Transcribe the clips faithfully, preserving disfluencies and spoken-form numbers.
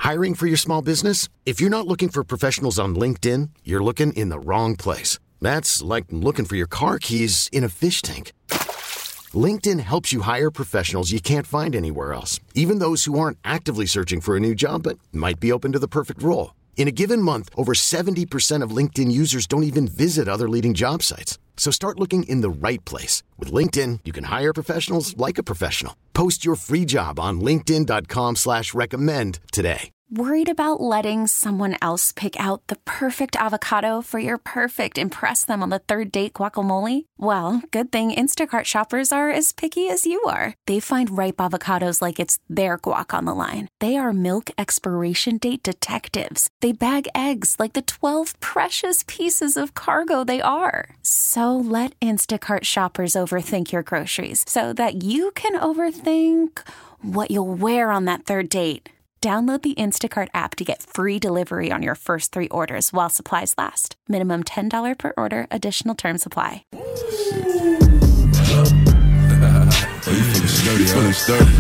Hiring for your small business? If you're not looking for professionals on LinkedIn, you're looking in the wrong place. That's like looking for your car keys in a fish tank. LinkedIn helps you hire professionals you can't find anywhere else, even those who aren't actively searching for a new job but might be open to the perfect role. In a given month, over seventy percent of LinkedIn users don't even visit other leading job sites. So start looking in the right place. With LinkedIn, you can hire professionals like a professional. Post your free job on linkedin.com slash recommend today. Worried about letting someone else pick out the perfect avocado for your perfect impress them on the third date guacamole? Well, good thing Instacart shoppers are as picky as you are. They find ripe avocados like it's their guac on the line. They are milk expiration date detectives. They bag eggs like the twelve precious pieces of cargo they are. So let Instacart shoppers overthink your groceries so that you can overthink what you'll wear on that third date. Download the Instacart app to get free delivery on your first three orders while supplies last. Minimum ten dollars per order. Additional terms apply. Oh, you feeling sturdy,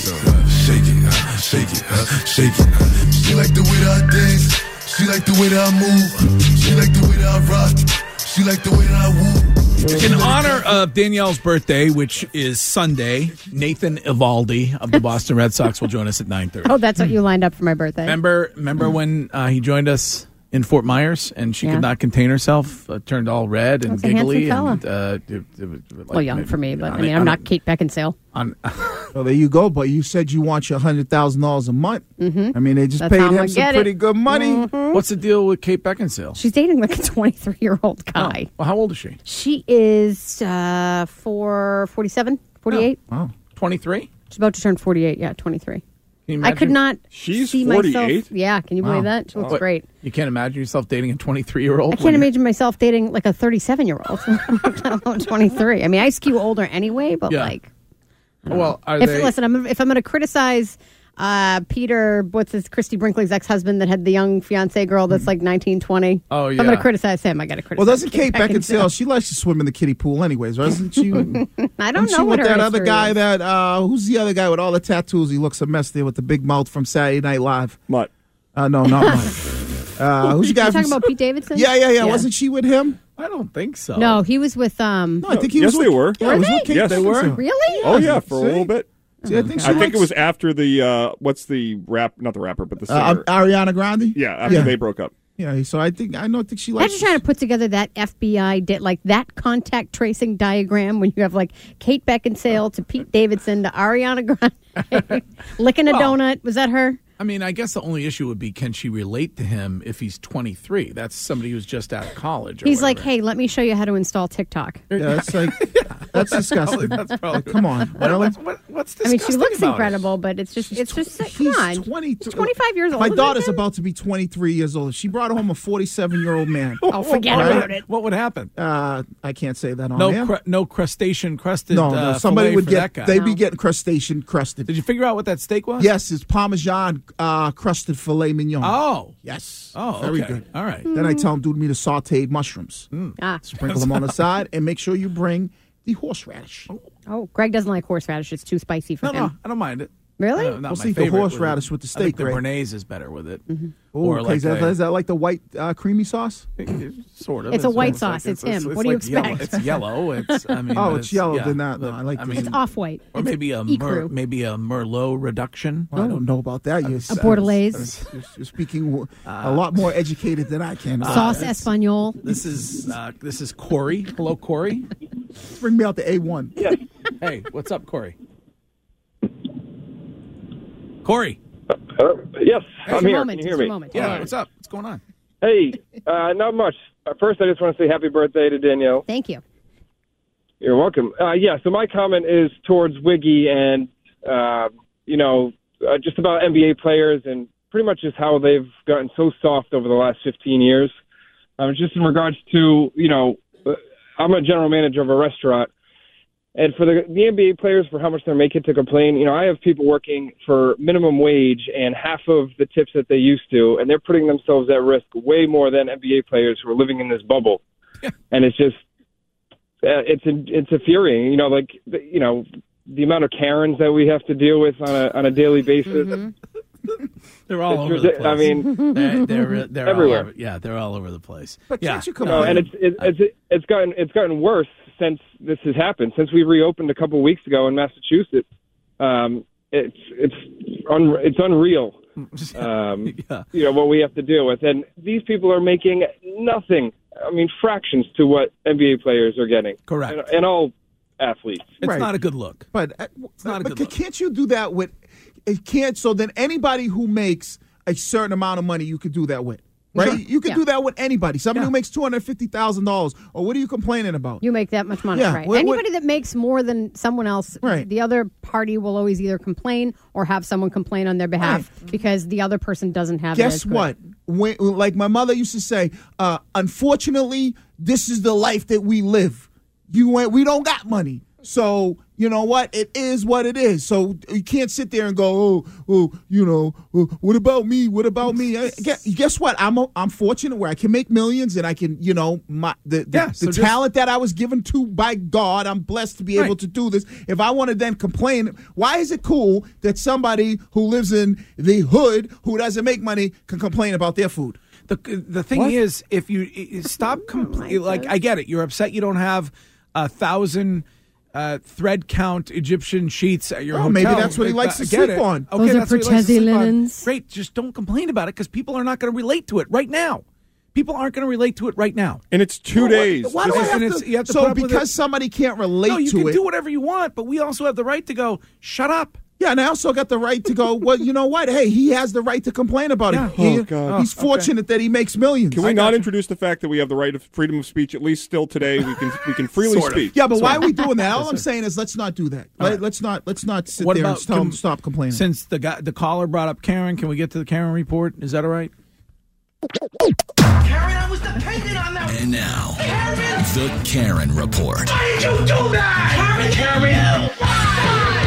shake it, shake it, shake it. She like the way that I dance. She like the way that I move. She like the way that I rock. She like the way that I woo. In honor of Danielle's birthday, which is Sunday, Nathan Eovaldi of the Boston Red Sox will join us at nine thirty. Oh, that's what you lined up for my birthday. Remember remember when uh, he joined us in Fort Myers and she Yeah. could not contain herself, uh, turned all red and That's a giggly. handsome and uh, it, it, was like, well, young for me, but on I mean, a- I'm on not a- Kate Beckinsale. On, Well, there you go. But you said you want your one hundred thousand dollars a month. Mm-hmm. I mean, they just That's paid how I'm him gonna some get it. pretty good money. Mhm. What's the deal with Kate Beckinsale? She's dating like a twenty-three-year-old guy. Oh, well, how old is she? She is uh, four, forty-seven, forty-eight. Oh, twenty-three? She's about to turn forty-eight. Yeah, twenty-three. Can you I could imagine? not She's see myself. forty-eight? Yeah, can you believe Wow. that? She looks What? great. You can't imagine yourself dating a twenty-three-year-old? I can't imagine myself dating like a thirty-seven-year-old. I'm twenty-three. I mean, I skew older anyway, but Yeah. like, Well, are if they... listen, I'm, if I'm going to criticize uh, Peter, what's his Christy Brinkley's ex-husband that had the young fiance girl that's like nineteen, twenty. Oh, If I'm going yeah. to criticize him, I got to criticize. well, doesn't Kate Beckinsale? Beckinsale? She likes to swim in the kiddie pool, anyways, doesn't she? I don't Isn't she know what with her that other history guy is. that uh, who's the other guy with all the tattoos? He looks a mess there with the big mouth from Saturday Night Live. Mutt. Uh, no, not mine. Uh, who's the guy? You're talking from, about Pete Davidson? Yeah, yeah, yeah, Wasn't she with him? I don't think so. No, he was with um. No, I think he yes, was. they with, were. Yeah, Were he was they? with Kate Yes, they Beckinsale. were. Really? Oh yeah, for a See? little bit. See, I think she I think likes- it was after the uh, what's the rap? Not the rapper, but the singer. uh, Ariana Grande. yeah, after yeah. they broke up. Yeah, so I think I don't think she likes. Imagine trying to put together that F B I did like that contact tracing diagram when you have like Kate Beckinsale to Pete Davidson to Ariana Grande licking a Well, donut. Was that her? I mean, I guess the only issue would be, can she relate to him if he's twenty-three? That's somebody who's just out of college. Or He's like, whatever. hey, let me show you how to install TikTok. Yeah, that's like that's disgusting. That's probably Come on, What, really? what's, what, what's I mean, she disgusting looks about it? incredible, but it's just, it's just, come He's on. twenty, He's twenty-five years old. My isn't daughter's he? about to be twenty-three years old. She brought home a forty-seven-year-old man. Oh, forget Right? about it. What would happen? Uh, I can't say that on No, air. cru- no crustacean crusted. no, no. uh, Somebody filet would for get. that guy. They'd be No. getting crustacean crusted. Did you figure out what that steak was? Yes, it's Parmesan uh, crusted filet mignon. Oh. Yes. Oh. very okay. good. All right. Then I tell them, do me the sautéed mushrooms. Ah. Sprinkle them on the side, and make sure you bring the horseradish. Oh, Greg doesn't like horseradish. It's too spicy for No, him. no, I don't mind it. Really? Uh, not We'll my see the favorite horseradish with the I think steak, the right? Bernaise is better with it. Mm-hmm. Ooh, Or okay, like is, that, a- is that like the white uh, creamy sauce? Sort of. It's a white almost sauce. It's him. It's What do you like yellow. expect? It's yellow. It's. I mean. Oh, it's yellow, yeah, then that- no, but, I like I the- mean, It's off-white. or maybe a Ecru. mer, maybe a Merlot reduction. Well, I don't know about that. You're, A Bordelaise. You're, you're speaking a lot more educated than I can. Sauce Uh, Espanol. This is uh, this is Corey. Hello, Corey. Bring me out the A one. Hey, what's up, Corey? Corey. Uh, yes, It's I'm your here. moment. Can you It's hear your me? moment. Yeah, what's up? What's going on? Hey, uh, not much. Uh, First, I just want to say happy birthday to Danielle. Thank you. You're welcome. Uh, yeah, so my comment is towards Wiggy and, uh, you know, uh, just about N B A players and pretty much just how they've gotten so soft over the last fifteen years. Uh, just in regards to, you know, uh, I'm a general manager of a restaurant. And for the, the N B A players, for how much they're making to complain, you know, I have people working for minimum wage and half of the tips that they used to, and they're putting themselves at risk way more than N B A players who are living in this bubble. And it's just, uh, it's it's infuriating. You know, like, you know, the amount of Karens that we have to deal with on a on a daily basis. Mm-hmm. They're all It's over the ridic- place. I mean, they're, they're, they're everywhere. All over, yeah, they're all over the place. But yeah. can't you come no, on? and it's it, it's it's gotten it's gotten worse since this has happened. Since we reopened a couple of weeks ago in Massachusetts, um, it's it's un, it's unreal. Um, yeah. You know what we have to deal with, and these people are making nothing. I mean, fractions to what N B A players are getting. Correct. and, and all athletes. It's Right. not a good look. But, uh, not a but good look. can't you do that with? It can't. So then anybody who makes a certain amount of money, you could do that with, right? Sure. You could Yeah. do that with anybody. Somebody Yeah. who makes two hundred fifty thousand dollars, or what are you complaining about? You make that much money, Yeah, right? what- what- Anybody that makes more than someone else, Right. the other party will always either complain or have someone complain on their behalf because the other person doesn't have it as Guess good. what? When, like my mother used to say, uh, unfortunately, this is the life that we live. You ain't, we don't got money. So, you know what? It is what it is. So you can't sit there and go, oh, oh you know, oh, what about me? What about me? I, guess, guess what? I'm a, I'm fortunate where I can make millions and I can, you know, my the, the, Yeah, the so just- talent that I was given to by God, I'm blessed to be able Right. to do this. If I want to then complain, why is it cool that somebody who lives in the hood who doesn't make money can complain about their food? The the thing What? is, if you i- stop, compl- like I get it, you're upset you don't have a thousand uh, thread count Egyptian sheets at your Oh, hotel. maybe that's what he I- likes I to get sleep it. on. Okay, Those are that's what he likes to Protezi sleep on. linens. Great, just don't complain about it because people are not going to relate to it right now. People aren't going to relate to it right now. And it's two days. Why do I This is- have and to? it's- you have to so put up with because it. somebody can't relate No, you to can it. do whatever you want, but we also have the right to go, shut up. Yeah, and I also got the right to go, well, you know what? Hey, he has the right to complain about Yeah. it. He- Oh, God. He's fortunate that he makes millions. Can we not introduce the fact that we have the right of freedom of speech, at least still today? We can we can freely Sort of. speak. Yeah, but why are we doing that? All I'm saying is let's not do that. Let, let's not let's not sit What there about and tell him can- to stop complaining. Since the guy, the caller brought up Karen, can we get to the Karen report? Is that all right? Karen, I was dependent on that. And now, Karen! the Karen Report. Why did you do that? Karen, Karen!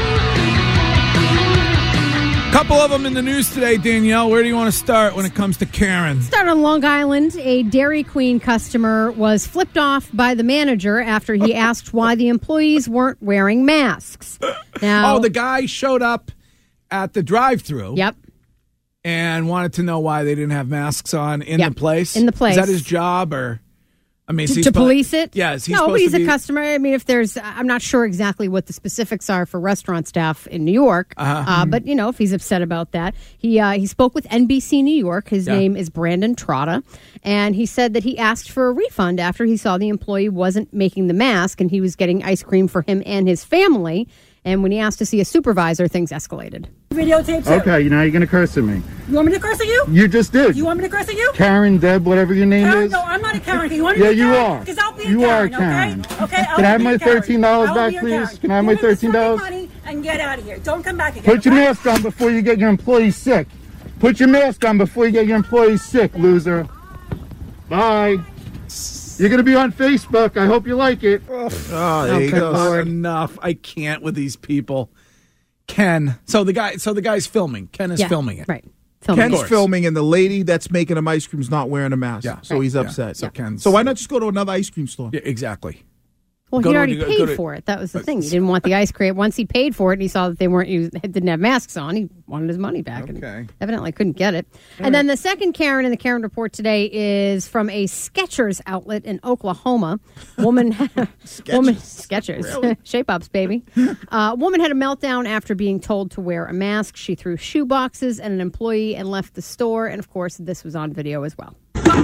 Couple of them in the news today, Danielle. Where do you want to start when it comes to Karen? Start on Long Island. A Dairy Queen customer was flipped off by the manager after he asked why the employees weren't wearing masks. Now, Oh, the guy showed up at the drive-thru. Yep. And wanted to know why they didn't have masks on in Yeah, the place. in the place. Is that his job, or I mean, is To, he to spo- police it? Yeah, is he no, supposed but he's to be, a customer. I mean, if there's, I'm not sure exactly what the specifics are for restaurant staff in New York, Uh-huh. uh, but you know, if he's upset about that, he uh, he spoke with N B C New York. His Yeah. name is Brandon Trotta, and he said that he asked for a refund after he saw the employee wasn't making the mask, and he was getting ice cream for him and his family. And when he asked to see a supervisor, things escalated. Videotape too. Okay, you know you're gonna curse at me. You want me to curse at you? You just did. You want me to curse at you? Karen, Deb, whatever your name Karen, is. no, I'm not a Karen. You want me Yeah, to be you Karen? are. Because I'll be a You are Karen, a Karen. okay? Okay, I Can I will have be my a Karen. thirteen dollars I will back, be a please? Karen. Can I have Give my me the thirteen dollars? money and get out of here. Don't come back again. Put your okay? mask on before you get your employees sick. Put your mask on before you get your employees sick, loser. Bye. You're gonna be on Facebook. I hope you like it. Oh, there you Okay, go. Lord, enough. I can't with these people. Ken. So the guy. So the guy's filming. Ken is Yeah, filming it. right? Filming. Ken's course. filming, and the lady that's making him ice cream is not wearing a mask. Yeah. So he's Yeah. upset. So Ken's- So why not just go to another ice cream store? Yeah, exactly. Well, Go he to- already go- paid go to- for it. That was the thing. He didn't want the ice cream. Once he paid for it and he saw that they weren't used, didn't have masks on, he wanted his money back. Okay. And evidently couldn't get it. and then the second Karen in the Karen report today is from a Skechers outlet in Oklahoma. Woman, woman, Skechers, Shape Ups, baby. Uh, woman had a meltdown after being told to wear a mask. She threw shoe boxes at an employee and left the store. And of course, this was on video as well.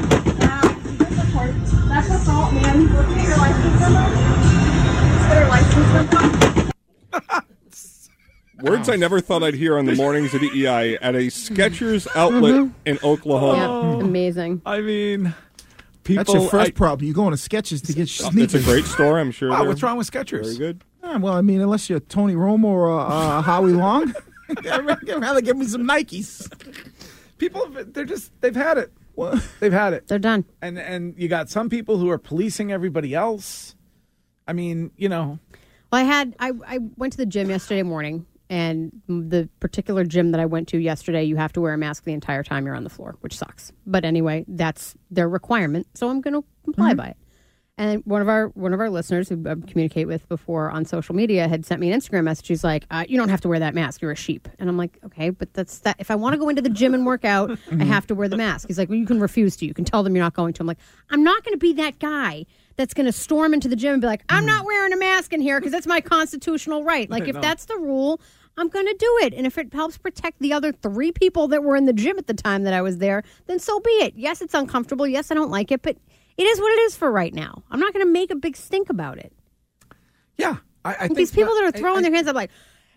That's assault, man. Look at your license number. Get her license number. Words I never thought I'd hear on the mornings of E E I at a Skechers outlet in Oklahoma. Yeah, amazing. I mean, people. That's your first I- problem. You go into Skechers to get It's sneakers. a great store, I'm sure. Wow, they're what's wrong with Skechers? Very good. Ah, well, I mean, unless you're Tony Romo or uh, uh, Howie Long, I'd rather give me some Nikes. People, have- they're just, they've had it. What? They've had it. They're done. And and you got some people who are policing everybody else. I mean, you know. Well, I had I, I went to the gym yesterday morning, and the particular gym that I went to yesterday, you have to wear a mask the entire time you're on the floor, which sucks. But anyway, that's their requirement, so I'm going to comply by it. And one of our one of our listeners who I communicate with before on social media had sent me an Instagram message. She's like, uh, "You don't have to wear that mask. You're a sheep." And I'm like, "Okay, but that's that. If I want to go into the gym and work out, I have to wear the mask." He's like, "Well, you can refuse to. You can tell them you're not going to." I'm like, "I'm not going to be that guy that's going to storm into the gym and be like, I'm not wearing a mask in here because that's my constitutional right. Like, if that's the rule, I'm going to do it. And if it helps protect the other three people that were in the gym at the time that I was there, then so be it. Yes, it's uncomfortable. Yes, I don't like it, but it is what it is for right now. I'm not going to make a big stink about it." Yeah. I, I think these people that are throwing I, I, their hands up like,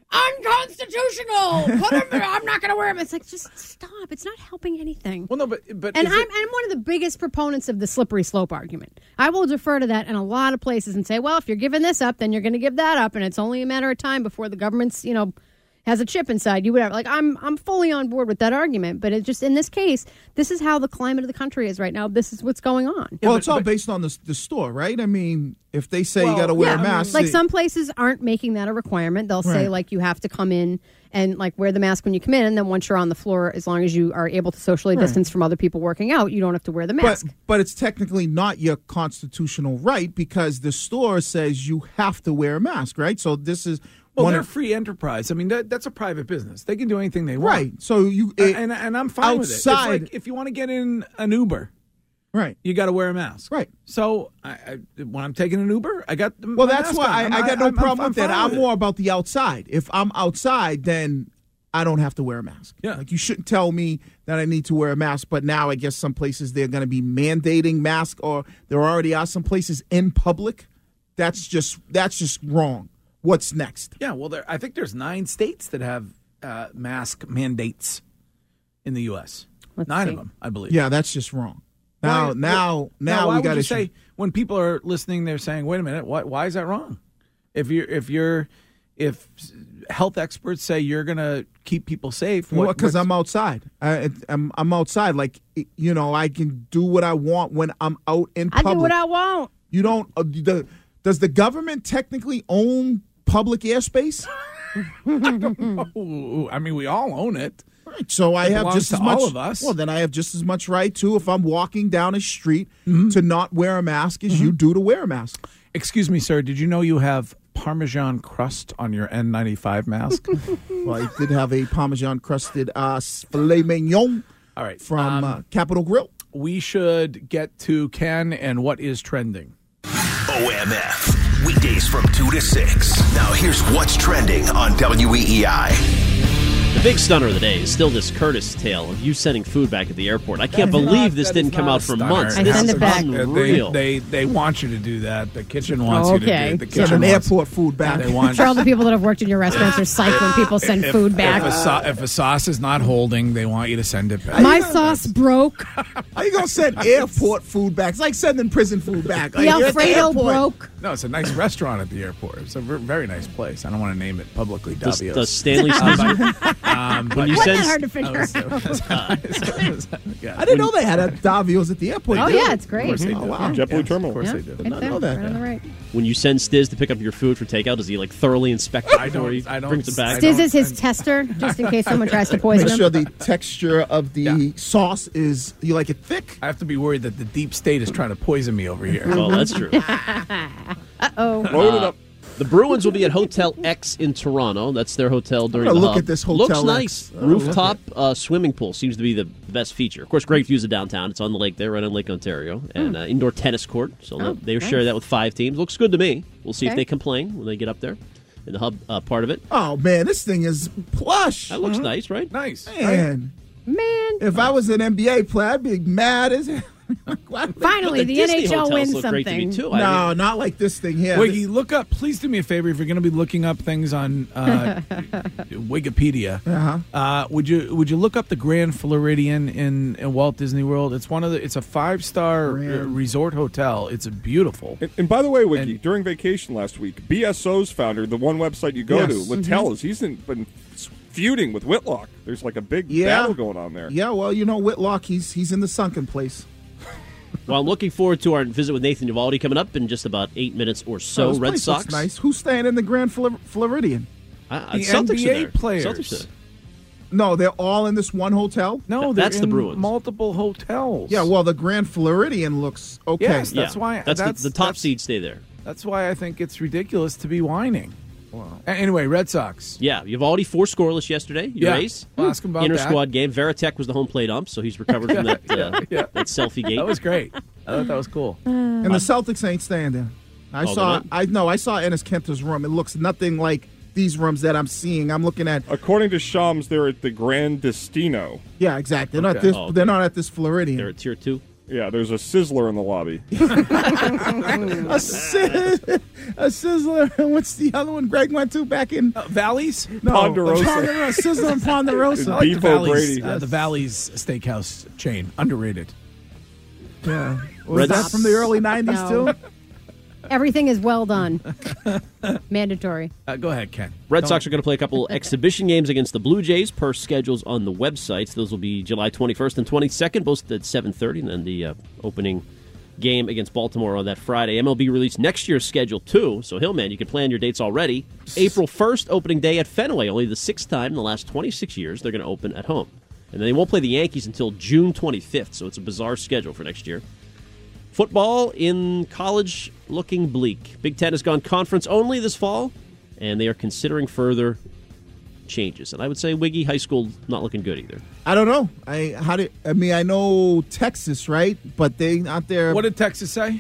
unconstitutional. Put them there. I'm not going to wear them. It's like, just stop. It's not helping anything. Well, no, but but and is I'm it- I'm one of the biggest proponents of the slippery slope argument. I will defer to that in a lot of places and say, well, if you're giving this up, then you're going to give that up, and it's only a matter of time before the government's, you know, has a chip inside you, whatever. Like, I'm I'm fully on board with that argument, but it just, in this case, this is how the climate of the country is right now. This is what's going on. Well, it's all based on the, the store, right? I mean, if they say Well, you got to wear yeah, a mask. Like they- some places aren't making that a requirement. They'll say Right. like you have to come in and like wear the mask when you come in, and then once you're on the floor, as long as you are able to socially Right. distance from other people working out, you don't have to wear the mask. But, but it's technically not your constitutional right because the store says you have to wear a mask, right? So this is Well, one they're a of, free enterprise. I mean, that, that's a private business. They can do anything they want. right. So you Uh, it- and and I'm fine with it. It's outside- like if you want to get in an Uber, right, you got to wear a mask. Right. So I, I, when I'm taking an Uber, I got Well, my that's mask why on. I, I'm- I got no I'm- problem I'm with that. fine I'm with it. more about the outside. If I'm outside, then I don't have to wear a mask. Yeah. Like, you shouldn't tell me that I need to wear a mask, but now I guess some places they're going to be mandating masks, or there already are some places in public. That's just that's just wrong. What's next? Yeah, well, there. I think there's nine states that have uh, mask mandates in the U S Let's Nine see. of them, I believe. Yeah, that's just wrong. Now, Why- now, now why we got would to you say when people are listening, they're saying, "Wait a minute, why, why is that wrong?" If you're, if you're, if health experts say you're going to keep people safe, what- because what's- I'm outside. I, I'm I'm outside. Like, you know, I can do what I want when I'm out in I public. do what I want. You don't. Uh, the, does the government technically own public airspace? Ooh, I mean, we all own it. Right. So I It have belongs just to as much. all of us. Well, then I have just as much right too if I'm walking down a street Mm-hmm. to not wear a mask as you do to wear a mask. Excuse me, sir. Did you know you have Parmesan crust on your N ninety-five mask? Well, I did have a Parmesan crusted uh, filet mignon. All right, from um, uh, Capitol Grill. We should get to Ken and what is trending. O M F, weekdays from two to six. Now here's what's trending on W E E I. The big stunner of the day is still this Curtis tale of you sending food back at the airport. I can't believe this didn't come out for months. I This send is it back. unreal. They, they they want you to do that. The kitchen wants Okay. you to do. The Send kitchen an wants, airport food back. They I'm want. sure all the people that have worked in your restaurants are psyched when people send if, food back. If a, so, if a sauce is not holding, they want you to send it back. My sauce broke. How you gonna send airport food back? It's like sending prison food back. The Like, you're at the Alfredo airport. broke. No, it's a nice restaurant at the airport. It's a ver- very nice place. I don't want to name it publicly. Does, Davios. does Stanley Caesar, um, when you Wasn't send that hard to figure out? yeah. I didn't know they had a Davios at the airport. Oh, They do. yeah, it's great. Of course they do. Oh, wow. JetBlue Yeah, Terminal. Of course Yeah, they do. right Did not there, know that. right on the right. when you send Stiz to pick up your food for takeout, does he like thoroughly inspect it I before don't- he I don't- brings it back? I Stiz don't- is his tester, just in case someone tries to poison Make him. sure the texture of the Yeah. sauce is, you like it thick? I have to be worried that the deep state is trying to poison me over here. Well, that's true. Uh-oh. Load it up. The Bruins will be at Hotel X in Toronto. That's their hotel during gonna the look hub. at this Hotel Looks X. nice. Oh, Rooftop uh, swimming pool seems to be the best feature. Of course, great views of downtown. It's on the lake there, right on Lake Ontario, and uh, indoor tennis court. So Oh, they nice. share that with five teams. Looks good to me. We'll see if Okay. they complain when they get up there in the hub uh, part of it. Oh, man, this thing is plush. That looks nice, right? Nice. Man, Man, if I was an N B A player, I'd be mad as hell. Why would they- finally, The the, Disney N H L hotels wins look something. great to me too. I No, mean, not like this thing here. Wiggy, look up. Please do me a favor if you're going to be looking up things on uh, Wikipedia. Uh-huh. Uh, would you would you look up the Grand Floridian in, in Walt Disney World? It's one of the. It's a five star Grand. resort hotel. It's beautiful. And, and by the way, Wiki, And- during vacation last week, B S O's founder, the one website you go Yes. to, Littell's, he's in, been feuding with Whitlock. There's like a big Yeah. battle going on there. Yeah, well, you know, Whitlock, he's he's in the sunken place. well, I'm looking forward to our visit with Nathan Uvalde coming up in just about eight minutes or so. Oh, this Red place Sox. looks nice. Who's staying in the Grand Flor- Floridian? Uh, The Celtics N B A are there. players. Celtics are there. No, they're all in this one hotel? No, Th- they're that's the in Bruins. multiple hotels. Yeah, well, the Grand Floridian looks okay. Yes, that's Yeah. why. That's, that's the, the top that's- seeds stay there. That's why I think it's ridiculous to be whining. A- Anyway, Red Sox. Yeah, Uvalde four scoreless yesterday. Your Yeah. ace. Well, ask him about Inter that. squad game. Veritek was the home plate ump, so he's recovered from that uh, yeah. that selfie gate. That was great. I thought that was cool. And the Celtics ain't staying there. I Oh, saw. they're not? I know. I saw Enes Kanter's room. It looks nothing like these rooms that I'm seeing. I'm looking at. According to Shams, they're at the Grand Destino. Yeah, exactly. They're not Okay. this. Oh, okay. They're not at this Floridian. They're at tier two. Yeah, there's a Sizzler in the lobby. a, si- a Sizzler. What's the other one Greg went to back in uh, Valleys? No, Ponderosa. Ponderosa. Sizzler and Ponderosa. I like the Beef Valleys, O'Brady. uh, the Valleys Steakhouse chain. Underrated. Yeah. Was Red that Sox. from the early nineties No. too? Everything is well done. Mandatory. Uh, go ahead, Ken. Red Don't- Sox are going to play a couple exhibition games against the Blue Jays per schedules on the websites. Those will be July twenty-first and twenty-second, both at seven thirty, and then the uh, opening game against Baltimore on that Friday. M L B released next year's schedule, too, so Hillman, you can plan your dates already. April first, opening day at Fenway, only the sixth time in the last twenty-six years they're going to open at home. And then they won't play the Yankees until June twenty-fifth, so it's a bizarre schedule for next year. Football in college looking bleak. Big Ten has gone conference only this fall, and they are considering further changes. And I would say Wiggy High School not looking good either. I don't know. I how did I mean I know Texas, right? But they not there. What did Texas say?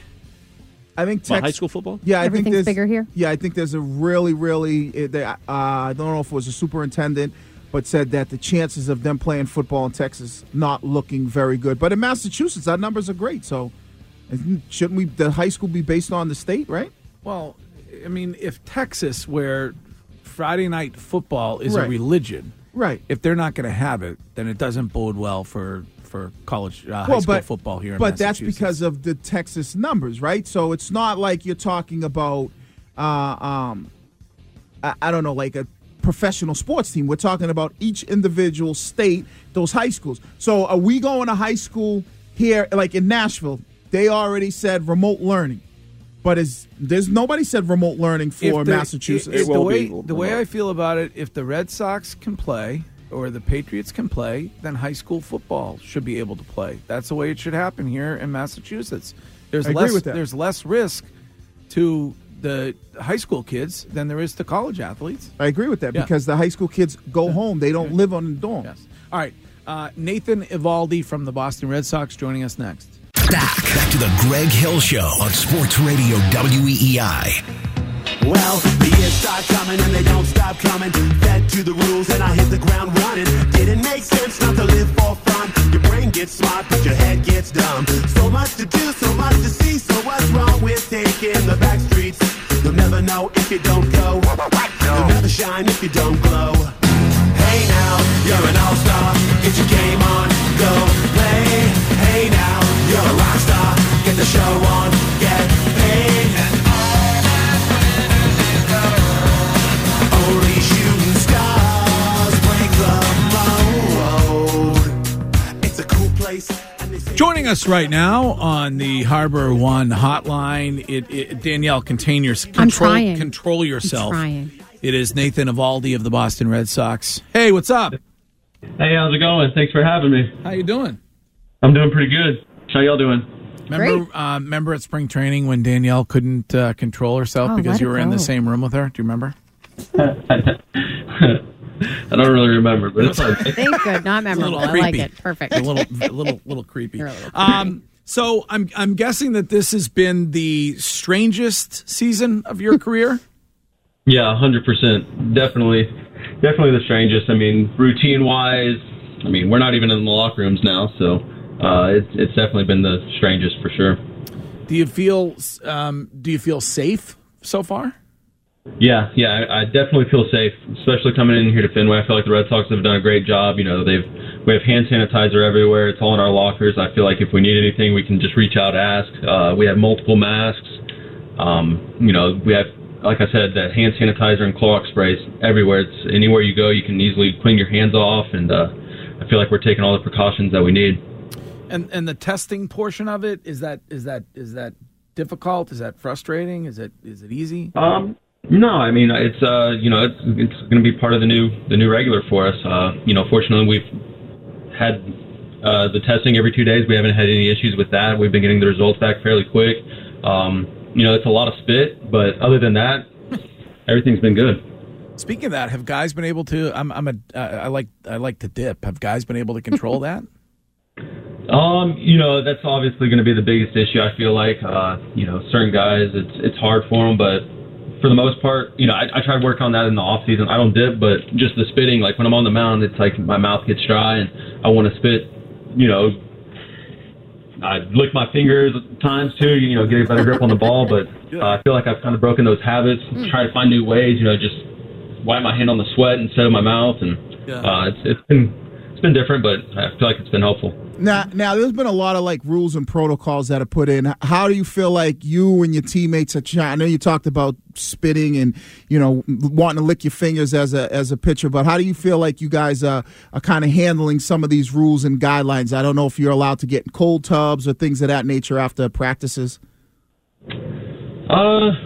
I think About Tex- high school football? Yeah, I Everything's think there's bigger here? Yeah, I think there's a really, really. Uh, they, uh, I don't know if it was a superintendent, but said that the chances of them playing football in Texas not looking very good. But in Massachusetts, our numbers are great. So shouldn't we? The high school be based on the state, right? Well, I mean, if Texas, where Friday night football is Right. a religion, Right. if they're not going to have it, then it doesn't bode well for for college uh, high Well, school but- football here in But that's Massachusetts. because of the Texas numbers, right? So it's not like you're talking about, uh, um, I, I don't know, like a professional sports team. We're talking about each individual state, those high schools. So are we going to high school here, like in Nashville? They already said remote learning, but is there's nobody said remote learning for If the- Massachusetts. if the way the way I feel about it, if the Red Sox can play or the Patriots can play, then high school football should be able to play. That's the way it should happen here in Massachusetts. There's I agree less with that. there's less risk to the high school kids than there is to college athletes. I agree with that Yeah. because the high school kids go home; they don't live on the dorm. Yes. All right, uh, Nathan Evaldi from the Boston Red Sox joining us next. Back, back to the Greg Hill Show on Sports Radio W E E I. Well, the years start coming and they don't stop coming. Fed to the rules and I hit the ground running. Didn't make sense not to live for fun. Your brain gets smart but your head gets dumb. So much to do, so much to see. So what's wrong with taking the back streets? You'll never know if you don't go. You'll never shine if you don't glow. Hey now, you're an all-star. Get your game on, go play. Hey now, you're a rock star. Get the show on, get paid. Only shooting stars break the mold. It's a cool place. and they say- Joining us right now on the Harbor One hotline, it, it, Danielle, contain your control, I'm trying. control yourself. I'm trying. It is Nathan Evaldi of the Boston Red Sox. Hey, what's up? Hey, how's it going? Thanks for having me. How you doing? I'm doing pretty good. How y'all doing? Remember, uh, remember at spring training when Danielle couldn't uh, control herself Oh, because let you it were in the go. same room with her? Do you remember? I don't really remember, but it's like Thank good. Not memorable. I like it. Perfect. A little, a little, little creepy. You're a little Um, so I'm, I'm guessing that this has been the strangest season of your career. yeah, one hundred percent. Definitely, definitely the strangest. I mean, routine-wise, I mean, we're not even in the locker rooms now, so uh, it's it's definitely been the strangest for sure. Do you feel, um, do you feel safe so far? Yeah, yeah, I, I definitely feel safe, especially coming in here to Fenway. I feel like the Red Sox have done a great job. You know, they've we have hand sanitizer everywhere. It's all in our lockers. I feel like if we need anything, we can just reach out, ask. Uh, we have multiple masks. Um, you know, we have, like I said, that hand sanitizer and Clorox sprays everywhere. It's anywhere you go, you can easily clean your hands off, and uh, I feel like we're taking all the precautions that we need. And and the testing portion of it, is that is that is that difficult? Is that frustrating? Is it is it easy? Um, No, I mean it's uh you know it's it's going to be part of the new the new regular for us. Uh, you know, fortunately we've had uh, the testing every two days. We haven't had any issues with that. We've been getting the results back fairly quick. Um, you know, it's a lot of spit, but other than that, everything's been good. Speaking of that, have guys been able to? I'm I'm a uh, I like I like to dip. Have guys been able to control that? Um, you know, that's obviously going to be the biggest issue. I feel like, uh, you know, certain guys, it's it's hard for them, but for the most part, you know, I, I try to work on that in the off season. I don't dip, but just the spitting, like when I'm on the mound, it's like my mouth gets dry and I want to spit. You know, I lick my fingers at times too. You know, get a better grip on the ball, but uh, I feel like I've kind of broken those habits. Try to find new ways. You know, just wipe my hand on the sweat instead of my mouth, and uh, it's it's been it's been different, but I feel like it's been helpful. Now, now, there's been a lot of like rules and protocols that are put in. How do you feel like you and your teammates are trying? I know you talked about spitting and you know wanting to lick your fingers as a as a pitcher, but how do you feel like you guys uh, are kind of handling some of these rules and guidelines? I don't know if you're allowed to get in cold tubs or things of that nature after practices. Uh,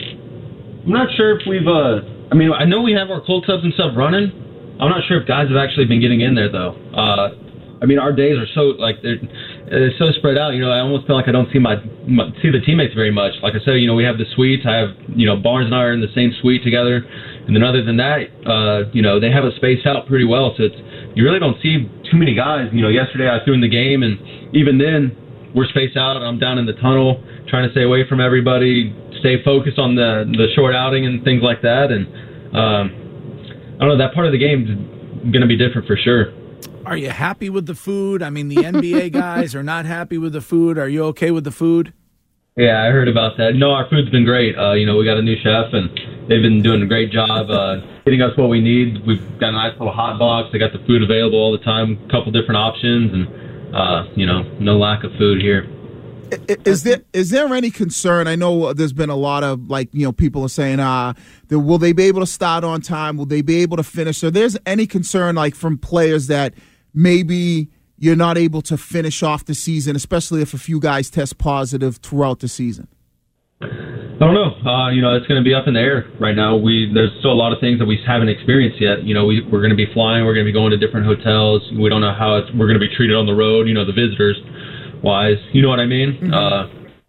I'm not sure if we've. Uh, I mean, I know we have our cold tubs and stuff running. I'm not sure if guys have actually been getting in there though. Uh, I mean, our days are so like they're, they're so spread out. You know, I almost feel like I don't see my, my see the teammates very much. Like I said, you know, we have the suites. I have you know Barnes and I are in the same suite together, and then other than that, uh, you know, they have it spaced out pretty well. So it's you really don't see too many guys. You know, yesterday I threw in the game, and even then we're spaced out. I'm down in the tunnel trying to stay away from everybody, stay focused on the the short outing and things like that. And um, I don't know, that part of the game is going to be different for sure. Are you happy with the food? I mean, the N B A guys are not happy with the food. Are you okay with the food? Yeah, I heard about that. No, our food's been great. Uh, you know, we got a new chef, and they've been doing a great job uh, getting us what we need. We've got a nice little hot box. They got the food available all the time, a couple different options, and, uh, you know, no lack of food here. Is there is there any concern? I know there's been a lot of like you know people are saying, uh, that will they be able to start on time? Will they be able to finish? So there's any concern like from players that maybe you're not able to finish off the season, especially if a few guys test positive throughout the season? I don't know. Uh, you know, it's going to be up in the air right now. We there's still a lot of things that we haven't experienced yet. You know, we we're going to be flying. We're going to be going to different hotels. We don't know how it's, we're going to be treated on the road. You know, the visitors. Wise, you know what I mean? Mm-hmm. Uh,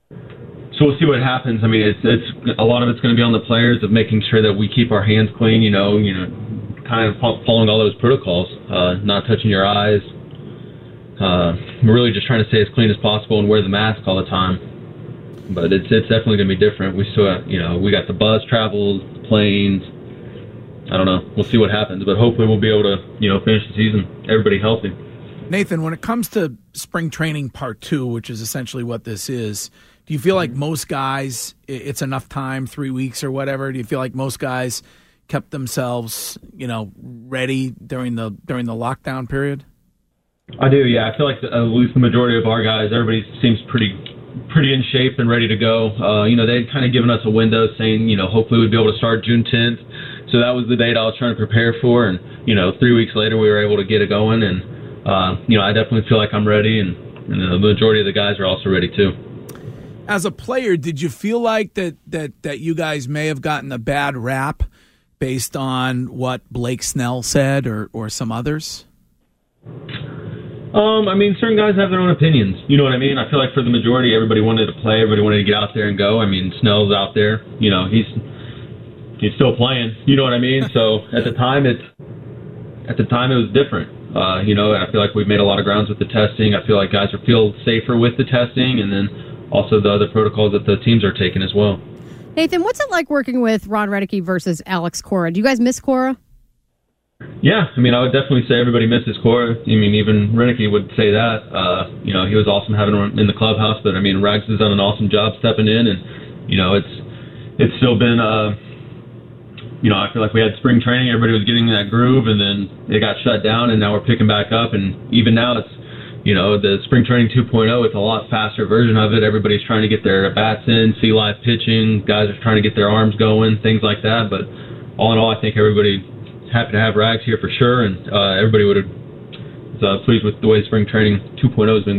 so we'll see what happens. I mean, it's it's a lot of it's going to be on the players of making sure that we keep our hands clean. You know, you know, kind of following all those protocols, uh, not touching your eyes. Uh, we're really just trying to stay as clean as possible and wear the mask all the time. But it's it's definitely going to be different. We still, have, you know, we got the bus travel, planes. I don't know. We'll see what happens, but hopefully we'll be able to, you know, finish the season, everybody healthy. Nathan, when it comes to spring training part two, which is essentially what this is, do you feel like most guys, it's enough time, three weeks or whatever? Do you feel like most guys kept themselves, you know, ready during the during the lockdown period? I do, yeah. I feel like the, at least the majority of our guys, everybody seems pretty pretty in shape and ready to go. Uh, you know, they'd kind of given us a window saying, you know, hopefully we'd be able to start June tenth. So that was the date I was trying to prepare for. And, you know, three weeks later we were able to get it going. And, Uh, you know, I definitely feel like I'm ready, and, and the majority of the guys are also ready too. As a player, did you feel like that that that you guys may have gotten a bad rap based on what Blake Snell said or, or some others? Um, I mean, certain guys have their own opinions. You know what I mean? I feel like for the majority, everybody wanted to play. Everybody wanted to get out there and go. I mean, Snell's out there. You know, he's he's still playing. You know what I mean? So at the time, it at the time it was different. Uh, you know, and I feel like we've made a lot of grounds with the testing. I feel like guys are feel safer with the testing, and then also the other protocols that the teams are taking as well. Nathan, what's it like working with Ron Redecky versus Alex Cora? Do you guys miss Cora? Yeah, I mean, I would definitely say everybody misses Cora. I mean, even Redecky would say that. Uh, you know, he was awesome having him in the clubhouse, but I mean, Rags has done an awesome job stepping in, and you know, it's it's still been. Uh, You know, I feel like we had spring training, everybody was getting in that groove, and then it got shut down, and now we're picking back up. And even now, it's, you know, the spring training two point oh, it's a lot faster version of it. Everybody's trying to get their bats in, see live pitching. Guys are trying to get their arms going, things like that. But all in all, I think everybody's happy to have Rags here for sure, and uh, everybody would have uh, pleased with the way spring training two point oh has been going.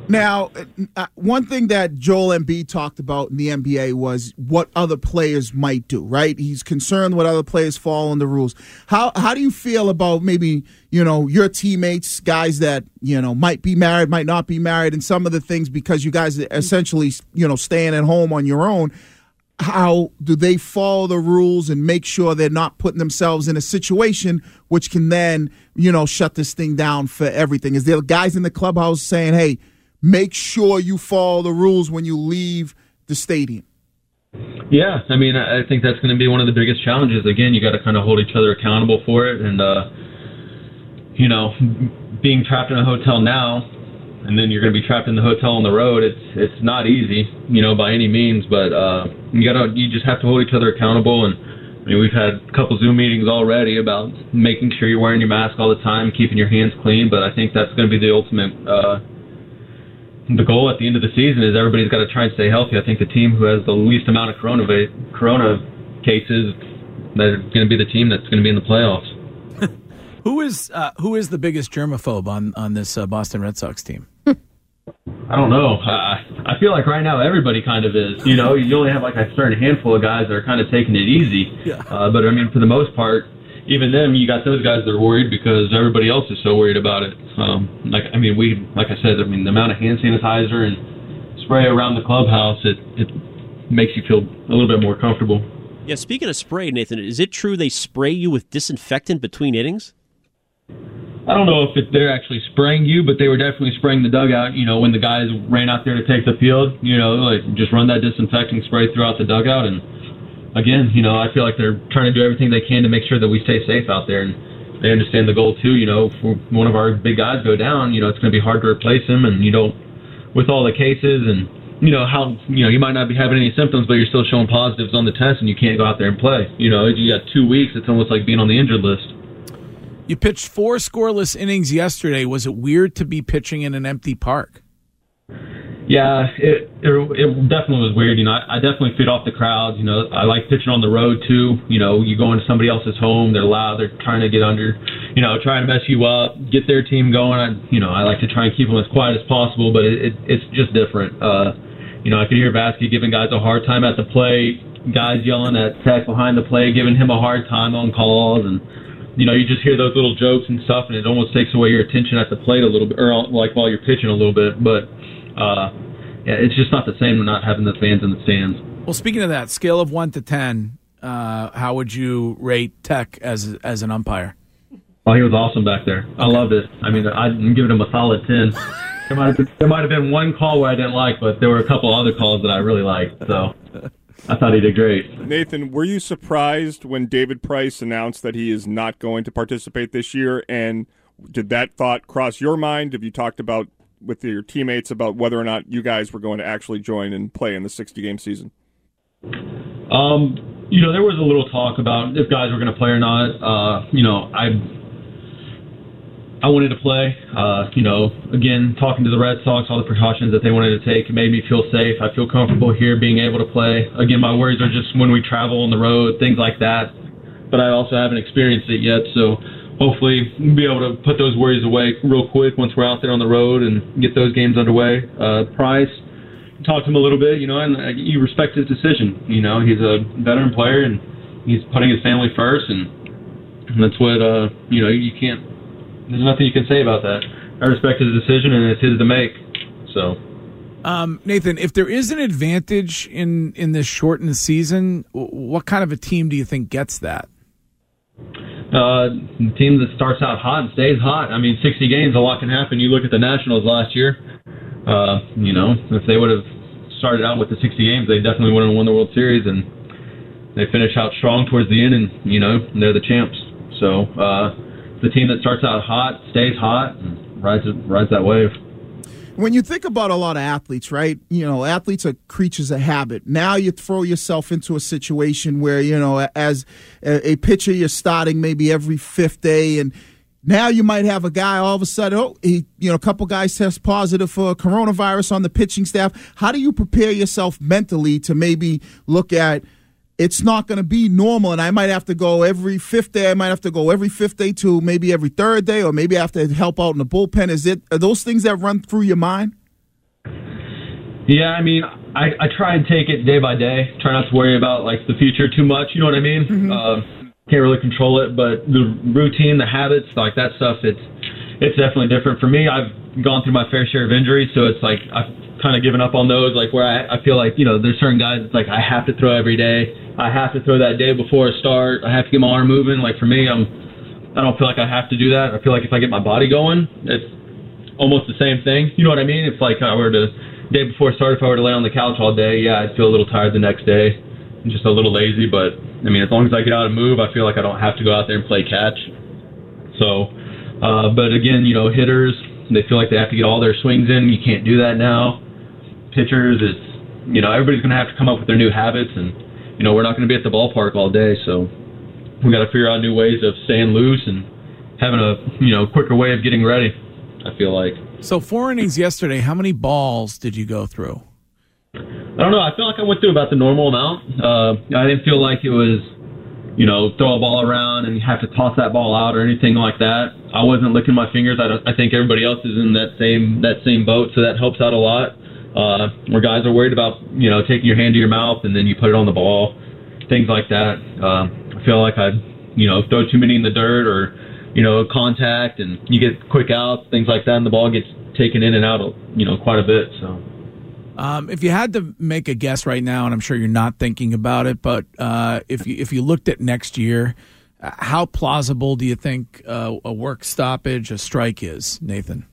Now, uh, one thing that Joel Embiid talked about in the N B A was what other players might do, right? He's concerned what other players following the rules. How how do you feel about maybe, you know, your teammates, guys that, you know, might be married, might not be married, and some of the things because you guys are essentially, you know, staying at home on your own? How do they follow the rules and make sure they're not putting themselves in a situation which can then, you know, shut this thing down for everything? Is there guys in the clubhouse saying, hey, make sure you follow the rules when you leave the stadium? Yeah, I mean, I think that's going to be one of the biggest challenges. Again, you got to kind of hold each other accountable for it. And, uh, you know, being trapped in a hotel now, and then you're going to be trapped in the hotel on the road, it's it's not easy, you know, by any means. But uh, you got to you just have to hold each other accountable. And I mean, we've had a couple Zoom meetings already about making sure you're wearing your mask all the time, keeping your hands clean. But I think that's going to be the ultimate. Uh, the goal at the end of the season is everybody's got to try and stay healthy. I think the team who has the least amount of corona corona cases, they're going to be the team that's going to be in the playoffs. Who is uh, who is the biggest germaphobe on on this uh, Boston Red Sox team? I don't know. I, I feel like right now everybody kind of is. You know, you only have like a certain handful of guys that are kind of taking it easy. Yeah. Uh, but I mean, for the most part, even them, you got those guys that are worried because everybody else is so worried about it. Um, like I mean, we like I said, I mean, the amount of hand sanitizer and spray around the clubhouse, it it makes you feel a little bit more comfortable. Yeah. Speaking of spray, Nathan, is it true they spray you with disinfectant between innings? I don't know if it, they're actually spraying you, but they were definitely spraying the dugout, you know, when the guys ran out there to take the field, you know, like just run that disinfecting spray throughout the dugout. And again, you know, I feel like they're trying to do everything they can to make sure that we stay safe out there. And they understand the goal too, you know, for one of our big guys go down, you know, it's going to be hard to replace him. And, you know, with all the cases and, you know, how, you know, you might not be having any symptoms, but you're still showing positives on the test and you can't go out there and play. You know, you got two weeks. It's almost like being on the injured list. You pitched four scoreless innings yesterday. Was it weird to be pitching in an empty park? Yeah, it it, it definitely was weird. You know, I, I definitely feed off the crowd. You know, I like pitching on the road too. You know, you go into somebody else's home, they're loud, they're trying to get under, you know, trying to mess you up, get their team going. I, you know, I like to try and keep them as quiet as possible, but it, it it's just different. Uh, you know, I could hear Vasquez giving guys a hard time at the plate, guys yelling at Tech behind the plate, giving him a hard time on calls, and you know, you just hear those little jokes and stuff, and it almost takes away your attention at the plate a little bit, or like while you're pitching a little bit. But uh, yeah, it's just not the same not having the fans in the stands. Well, speaking of that, scale of one to ten, uh, how would you rate Tech as as an umpire? Oh, he was awesome back there. Okay. I loved it. I mean, I'm giving him a solid ten. There might have been, there might have been one call where I didn't like, but there were a couple other calls that I really liked. So. I thought he did great. Nathan, were you surprised when David Price announced that he is not going to participate this year? And did that thought cross your mind? Have you talked about with your teammates about whether or not you guys were going to actually join and play in the sixty-game season? Um, you know, there was a little talk about if guys were going to play or not. Uh, you know, I I wanted to play. Uh, you know, again, talking to the Red Sox, all the precautions that they wanted to take, it made me feel safe. I feel comfortable here being able to play. Again, my worries are just when we travel on the road, things like that. But I also haven't experienced it yet, so hopefully we'll be able to put those worries away real quick once we're out there on the road and get those games underway. Uh, Price, talked to him a little bit, you know, and uh, you respect his decision. You know, he's a veteran player, and he's putting his family first, and, and that's what, uh, you know, you can't, there's nothing you can say about that. I respect his decision, and it's his to make. So, um, Nathan, if there is an advantage in, in this shortened season, what kind of a team do you think gets that? Uh, the team that starts out hot and stays hot. I mean, sixty games, a lot can happen. You look at the Nationals last year. Uh, you know, if they would have started out with the sixty games, they definitely would have won the World Series, and they finish out strong towards the end, and you know, they're the champs. So. Uh, The team that starts out hot stays hot and rides rides that wave. When you think about a lot of athletes, right? You know, athletes are creatures of habit. Now you throw yourself into a situation where, you know, as a, a pitcher, you're starting maybe every fifth day, and now you might have a guy all of a sudden, oh, he, you know, a couple guys test positive for coronavirus on the pitching staff. How do you prepare yourself mentally to maybe look at, it's not going to be normal, and I might have to go every fifth day. I might have to go every fifth day to maybe every third day, or maybe I have to help out in the bullpen. Is it, are those things that run through your mind? Yeah, I mean, I, I try and take it day by day. Try not to worry about like the future too much. You know what I mean? Mm-hmm. Uh, can't really control it, but the routine, the habits, like that stuff, it's it's definitely different for me. I've gone through my fair share of injuries, so it's like I've kind of given up on those. Like where I, I feel like you know there's certain guys. It's like I have to throw every day. I have to throw that day before a start. I have to get my arm moving. Like for me, I'm I don't feel like I have to do that. I feel like if I get my body going, it's almost the same thing. You know what I mean? It's like I were to day before start, if I were to lay on the couch all day, yeah, I'd feel a little tired the next day, just a little lazy. But I mean, as long as I get out and move, I feel like I don't have to go out there and play catch. So, uh, but again, you know, hitters, they feel like they have to get all their swings in. You can't do that now. Pitchers, it's you know, everybody's going to have to come up with their new habits, and you know, we're not going to be at the ballpark all day, so we got to figure out new ways of staying loose and having a you know quicker way of getting ready. I feel like. So four innings yesterday. How many balls did you go through? I don't know. I feel like I went through about the normal amount. Uh, I didn't feel like it was, you know, throw a ball around and you have to toss that ball out or anything like that. I wasn't licking my fingers. I, don't, I think everybody else is in that same that same boat, so that helps out a lot. Uh, where guys are worried about, you know, taking your hand to your mouth and then you put it on the ball, things like that. Uh, I feel like I, you know, throw too many in the dirt or, you know, contact and you get quick outs, things like that, and the ball gets taken in and out, you know, quite a bit. So, um, if you had to make a guess right now, and I'm sure you're not thinking about it, but uh, if you if you looked at next year, how plausible do you think uh, a work stoppage, a strike is, Nathan?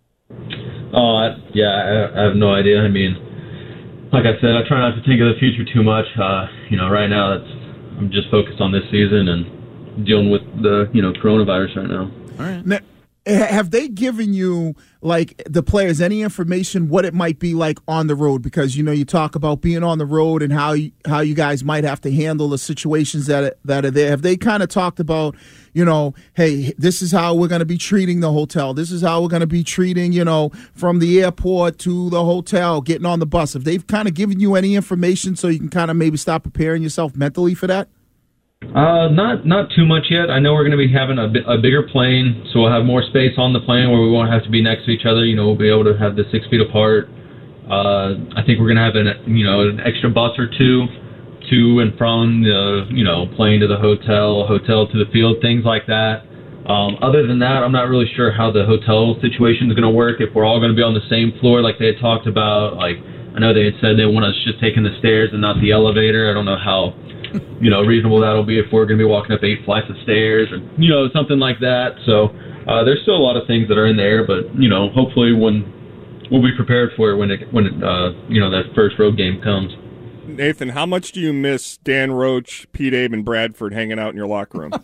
Oh, I, yeah, I, I have no idea. I mean, like I said, I try not to think of the future too much. Uh, you know, right now, it's, I'm just focused on this season and dealing with the, you know, coronavirus right now. All right. Now, have they given you, like, the players any information what it might be like on the road? Because, you know, you talk about being on the road and how you, how you guys might have to handle the situations that are, that are there. Have they kind of talked about, you know, hey, this is how we're going to be treating the hotel. This is how we're going to be treating, you know, from the airport to the hotel, getting on the bus. Have they kind of given you any information so you can kind of maybe start preparing yourself mentally for that? Uh, not not too much yet. I know we're going to be having a, a bigger plane, so we'll have more space on the plane where we won't have to be next to each other. You know, we'll be able to have the six feet apart. Uh, I think we're going to have an you know an extra bus or two to and from the you know plane to the hotel, hotel to the field, things like that. Um, other than that, I'm not really sure how the hotel situation is going to work. If we're all going to be on the same floor, like they had talked about, like I know they had said they want us just taking the stairs and not the elevator. I don't know how. You know, reasonable that'll be if we're going to be walking up eight flights of stairs or, you know, something like that. So uh, there's still a lot of things that are in there, but, you know, hopefully when we'll be prepared for it when, it, when it, uh, you know, that first road game comes. Nathan, how much do you miss Dan Roach, Pete Abe, and Bradford hanging out in your locker room?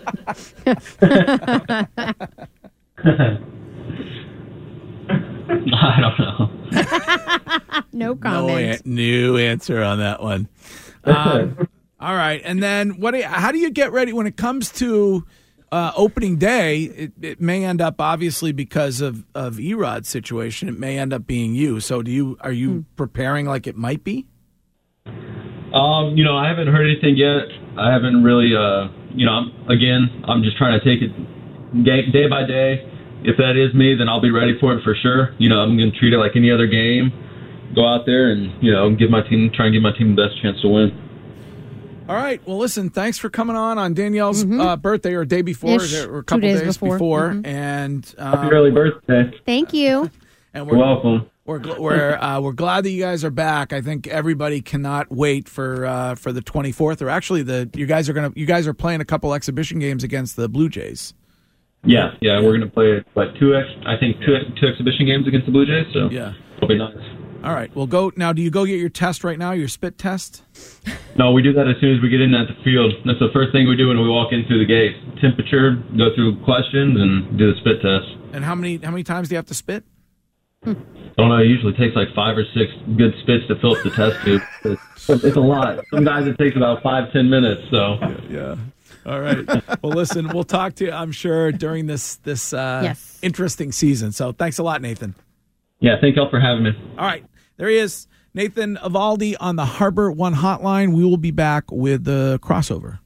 I don't know. No comment. No, new answer on that one. Um, all right, and then what? Do you, how do you get ready when it comes to uh, opening day? It, it may end up obviously because of of Erod's situation. It may end up being you. So, do you are you mm. preparing like it might be? Um, you know, I haven't heard anything yet. I haven't really. Uh, you know, I'm, again, I'm just trying to take it day, day by day. If that is me, then I'll be ready for it for sure. You know, I'm going to treat it like any other game. Go out there and, you know, give my team, try and give my team the best chance to win. All right. Well, listen, thanks for coming on on Danielle's mm-hmm. uh, birthday or a day before Ish, or a couple days, days before. before. Mm-hmm. And um, happy early birthday. Thank you. And we're, You're welcome. We're we're uh, we're glad that you guys are back. I think everybody cannot wait for uh, for the twenty-fourth. Or actually, the you guys are gonna you guys are playing a couple exhibition games against the Blue Jays. Yeah, yeah, we're gonna play what two ex I think two two exhibition games against the Blue Jays. So yeah, it'll be nice. All right, well, go now. Do you go get your test right now? Your spit test? No, we do that as soon as we get in at the field. That's the first thing we do when we walk in through the gate. Temperature, go through questions, and do the spit test. And how many how many times do you have to spit? I don't know. It usually takes like five or six good spits to fill up the test tube. It's, it's a lot. Some guys it takes about five ten minutes. So yeah. yeah. All right. Well, listen, we'll talk to you, I'm sure, during this this uh, yes. interesting season. So thanks a lot, Nathan. Yeah, thank y'all for having me. All right. There he is, Nathan Eovaldi on the Harbor One Hotline. We will be back with the crossover.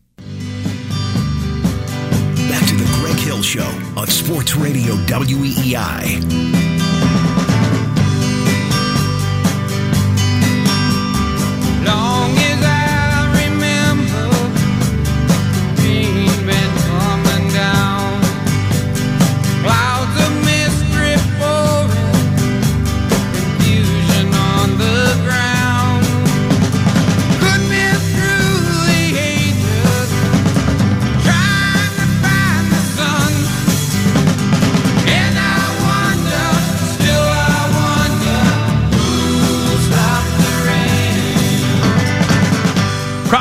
Back to the Greg Hill Show on Sports Radio W E E I.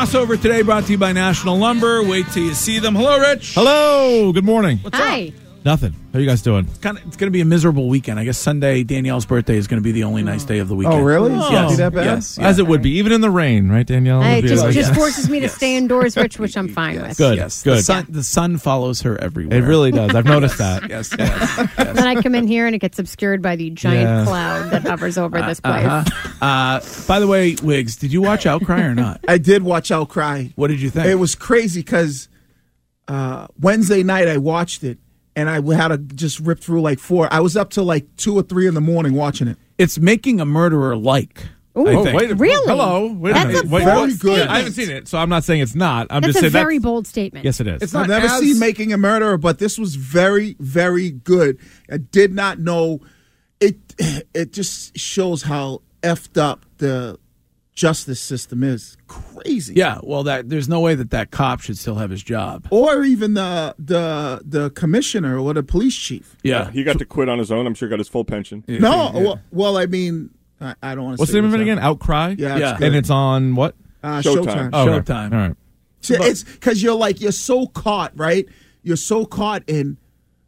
Crossover today brought to you by National Lumber. Wait till you see them. Hello, Rich. Hello. Good morning. What's Hi. up? Nothing. How are you guys doing? It's, kinda, it's going to be a miserable weekend. I guess Sunday, Danielle's birthday, is going to be the only nice day of the weekend. Oh, really? Oh. It's gonna be that bad? Yes. As it would be, even in the rain, right, Danielle? It Would be just, like- just forces me to stay indoors, Rich, which I'm fine with. Good. Yes. Good. The sun, the sun follows her everywhere. It really does. I've noticed that. Yes, yes. Then I come in here and it gets obscured by the giant Yeah. cloud that hovers over this place. Uh-huh. Uh, by the way, Wiggs, did you watch Outcry or not? I did watch Outcry. What did you think? It was crazy because uh, Wednesday night I watched it, and I had to just rip through like four. I was up till like two or three in the morning watching it. It's making a murderer like. Ooh, I Oh, think. wait a Really? Hello. Wait That's a minute. a Wait, bold what? statement. Yeah, I haven't seen it, so I'm not saying it's not. I'm That's just a saying very that's, bold statement. Yes, it is. It's I've not never as- seen Making a Murderer, but this was very, very good. I did not know it. It just shows how effed up the justice system is. Crazy. Yeah, well, that there's no way that that cop should still have his job. Or even the the the commissioner or the police chief. Yeah. He got to quit on his own. I'm sure he got his full pension. No, well, well, I mean, I, I don't want to. What's the name of it again? Outcry? Yeah, it's Yeah. good. And it's on what? Uh, Showtime. Showtime. Oh, okay. Showtime. All right. So it's because you're like you're so caught, right? You're so caught in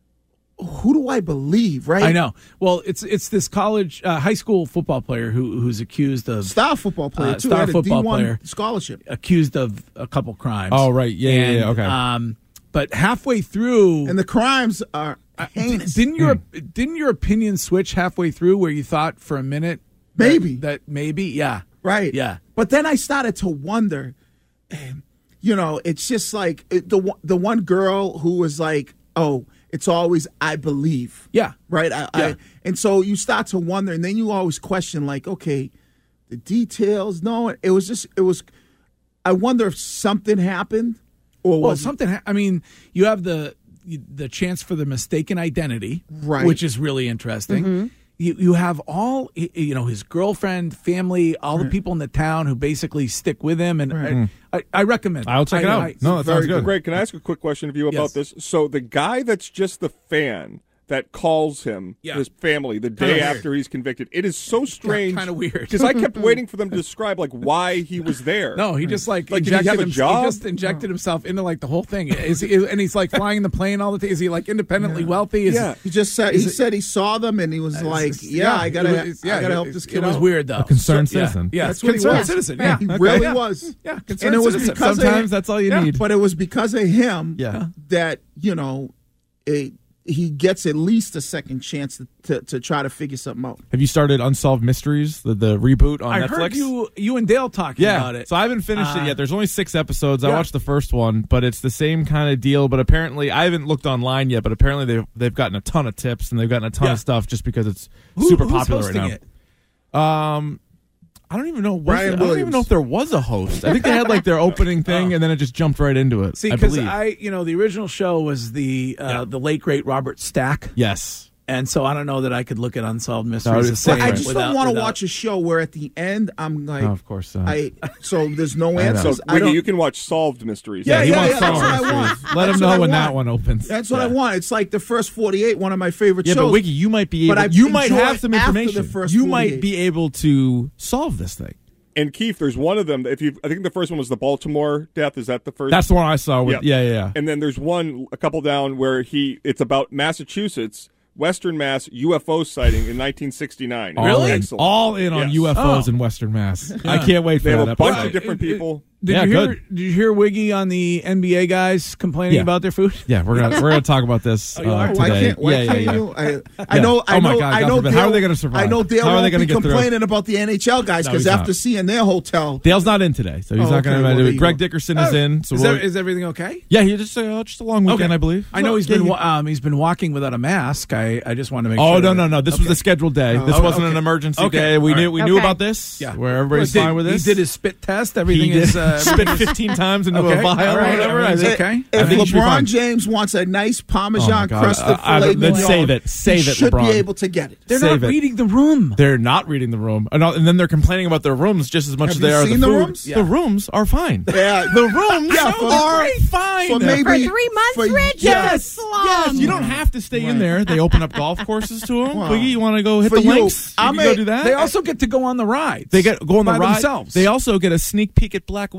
who do I believe, right? I know. Well, it's it's this college, uh, high school football player who who's accused of Star football player uh, too. star Had a football D one player scholarship. accused of a couple crimes. Oh, right. Yeah, yeah, And, yeah. Okay. Um, but halfway through, And the crimes are heinous. didn't your Hmm. didn't your opinion switch halfway through where you thought for a minute that- Maybe. that, maybe yeah Right. yeah But then I started to wonder, and, you know, it's just like it, the one- the one girl who was like, "Oh, it's always I believe." yeah Right. I, Yeah. I, and so you start to wonder, and then you always question, like, okay, the details. No, it was just it was. I wonder if something happened, or well was something ha- I mean you have the the chance for the mistaken identity, Right. which is really interesting. Mm-hmm. You, you have all y- you know his girlfriend, family, all the people in the town who basically stick with him, and Right. I, I, I recommend. I'll check I- it out. I- No, that sounds good. Greg, can I ask a quick question of you about Yes. this? So the guy that's just the fan that calls him, Yeah. his family, the Kinda day weird. after he's convicted, it is so strange. Kinda weird. Because I kept waiting for them to describe like why he was there. No, he just like, Like, did he injected have a him- job? He just injected himself into like the whole thing. Is he, and he's like flying the plane all the time. Is he like independently wealthy? Is Yeah. he just said he Is it- said he saw them and he was like, "Yeah, I gotta, it was- I gotta it- help this kid It was out." weird though. A concerned So- yeah, citizen. Yeah, That's what he concerned was. citizen. Yeah, Yeah, he Okay. really Yeah. was. Yeah, concerned And it was citizen. because of Sometimes him- that's all you Yeah. need. But it was because of him Yeah. that, you know, it, he gets at least a second chance to, to, to try to figure something out. Have you started Unsolved Mysteries, the, the reboot on I Netflix? heard you, you and Dale talking yeah. about it. So I haven't finished Uh, it yet. There's only six episodes. I yeah. watched the first one, but it's the same kind of deal. But apparently, I haven't looked online yet. But apparently, they've they've gotten a ton of tips and they've gotten a ton Yeah. of stuff just because it's Who- super who's popular right hosting now. it? Um, I don't even know. Was Brian there, I don't even Williams. know if there was a host. I think they had like their opening thing, and then it just jumped right into it. See, I because believe. I, you know, the original show was the uh, the late great Robert Stack, yes. and so I don't know that I could look at Unsolved Mysteries. it's the same different. I just without- don't want to without- watch a show where at the end I'm like, Oh, of course. Uh, I so there's no I know. answers. So I Wiggy, don't, you can watch Solved Mysteries. Yeah, he yeah, wants yeah, that's Solved what I want. Mysteries. Let That's him what know I when want. that one opens. That's what Yeah. I want. It's like the first forty-eight, one of my favorite Yeah, shows. but Wiggy, you might be But able. I've You might enjoyed have some after the information. first You forty-eight. might be able to solve this thing. And Keith, there's one of them. If you, I think the first one was the Baltimore death. Is that the first? That's the one I saw. With, yeah, yeah, yeah. And then there's one a couple down where he. It's about Massachusetts, Western Mass U F O sighting in nineteen sixty-nine. All Really? in, Excellent. all in on Yes. U F Os Oh. in Western Mass. I can't wait for They have that a bunch episode. of different people. Did Yeah, you hear? good. Did you hear Wiggy on the N B A guys complaining Yeah. about their food? Yeah, we're gonna we're gonna talk about this Oh, you uh, are? today. Why can't, why yeah, yeah, can't yeah. you? I, I Yeah. know. I Oh my know. God, I God know. forbid. Dale, How are they gonna survive? I know Dale How are they won't gonna be get through? complaining about the N H L guys No, because he's after not. seeing their hotel, Dale's not in today, so he's Oh, not okay. gonna. Well, do there it. you Greg go. Dickerson is in. So Is, we'll, there, is everything okay? yeah, he just uh, just a long weekend, Okay. I believe. I know he's Yeah, been he- wa- um, he's been walking without a mask. I, I just want to make Oh sure. no that- no no! This was Okay. a scheduled day. This Oh, wasn't okay. an emergency Okay. day. We All knew right. we knew Okay. about this. Yeah. Where everybody's Did- fine with this. He did his spit test. Everything He did is uh, spit fifteen times into Okay. a vial All or right. whatever. All I right. think- Okay. I if think it should be LeBron fine. James wants a nice Oh, my Parmesan God. crusted I- I- filet then mignon, save it. Save he it, should LeBron. be able to get it. They're Save not it. reading the room. They're not reading the room, and, and then they're complaining about their rooms just as much Have as they you are seen the the food. rooms? The Yeah. rooms are fine. Yeah, The rooms Yeah, for- are fine. for maybe For three months, for- Rich? Yes, That's long. Yes, you don't have to stay in Right. there. They open up golf courses to them. Wow. Biggie, you want to go hit For the you, links? You I'm can go a- do that. They also get to go on the rides. They get go on the by ride. themselves. They also get a sneak peek at Black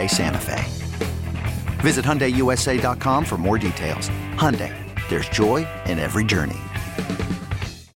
Hyundai Santa Fe. Visit Hyundai U S A dot com for more details. Hyundai, there's joy in every journey.